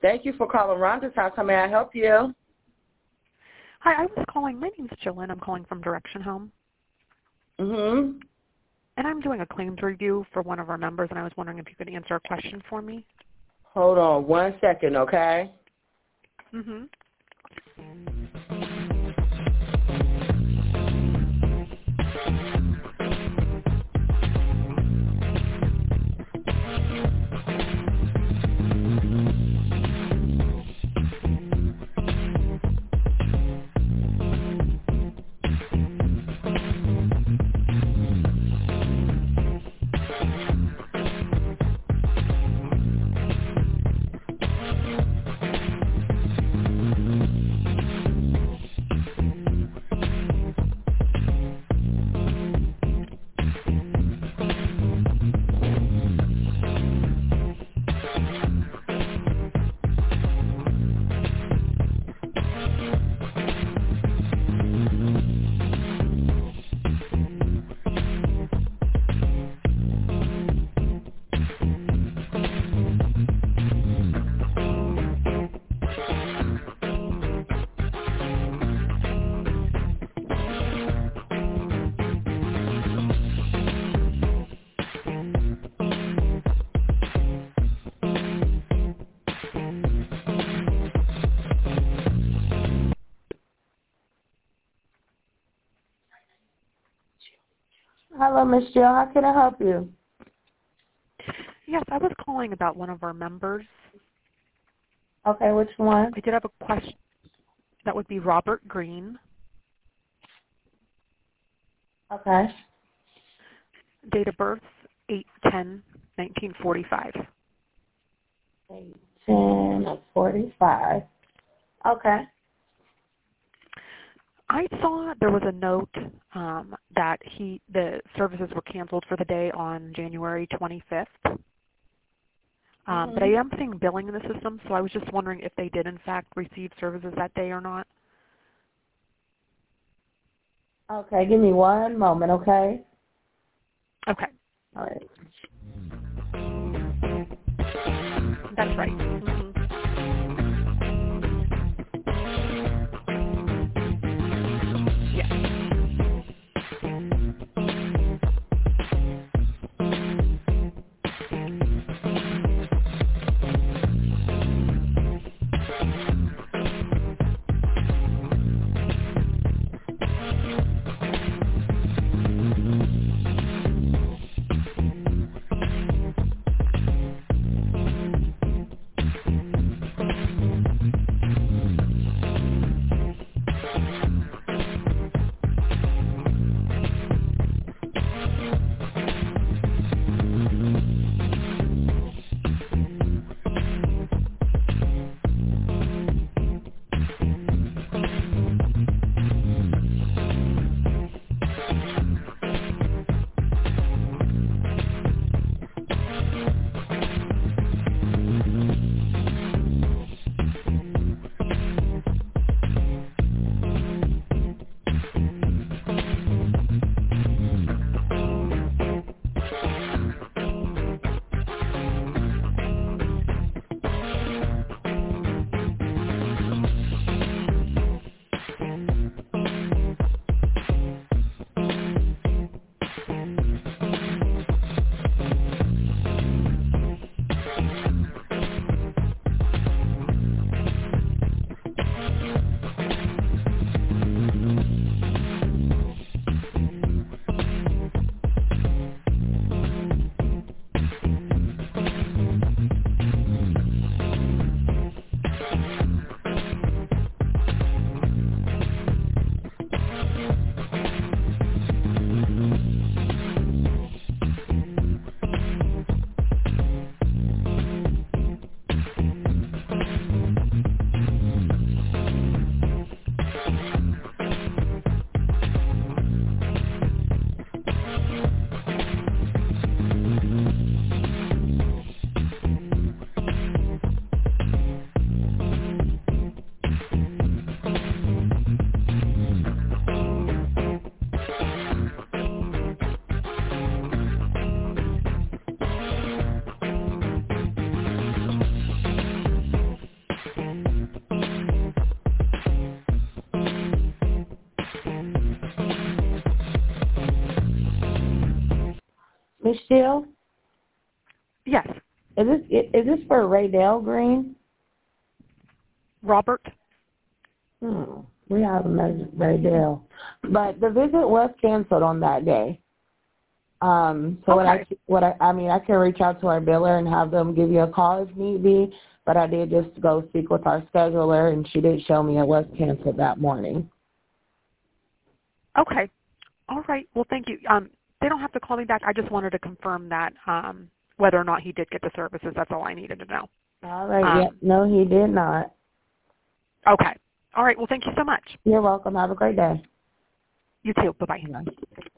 Thank you for calling Rhonda's house. How may I help you? Hi, I was calling. My name's Jillian. I'm calling from Direction Home. Mm-hmm. And I'm doing a claims review for one of our members, and I was wondering if you could answer a question for me. Hold on 1 second, okay? Mm-hmm. Hello, Miss Jill. How can I help you? Yes, I was calling about one of our members. Okay, which one? I did have a question. That would be Robert Green. Okay. Date of birth, 8/10/1945. 8/10/45. Okay. I saw there was a note that the services were canceled for the day on January 25th. But I am seeing billing in the system, so I was just wondering if they did in fact receive services that day or not. Okay, give me 1 moment, okay? Okay. All right. That's right. Mm-hmm. Miss Jill? Yes. Is this for Raydell Green? Robert? We have him as Raydell. But the visit was canceled on that day. So Okay. I can reach out to our biller and have them give you a call if need be. But I did just go speak with our scheduler, and she did show me it was canceled that morning. Okay. All right. Well, thank you. They don't have to call me back. I just wanted to confirm that whether or not he did get the services. That's all I needed to know. All right. Yep. No, he did not. Okay. All right. Well, thank you so much. You're welcome. Have a great day. You too. Bye-bye. Bye.